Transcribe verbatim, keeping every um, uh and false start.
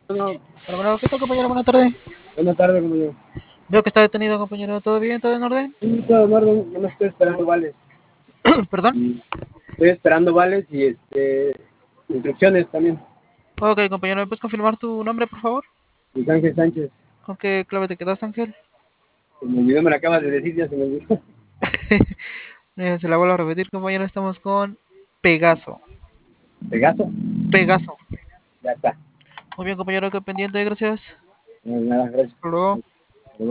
Bueno, Bueno, ¿qué tal, compañero? Buenas tardes. buenas tardes, compañero. Veo que está detenido, compañero. ¿Todo bien? ¿Todo en orden? Sí, todo en orden, yo me estoy esperando vales. ¿Perdón? Y estoy esperando vales y este instrucciones también. Ok, compañero, ¿me puedes confirmar tu nombre, por favor? Luis Ángel Sánchez, ¿Con qué clave te quedaste, Ángel? se me olvidó, me lo acabas de decir, ya se me olvidó. Eh, se la vuelvo a repetir, compañero. Estamos con Pegaso. ¿Pegaso? Pegaso. Ya está. Muy bien, compañero, qué pendiente, gracias. No, nada, gracias. Hasta luego.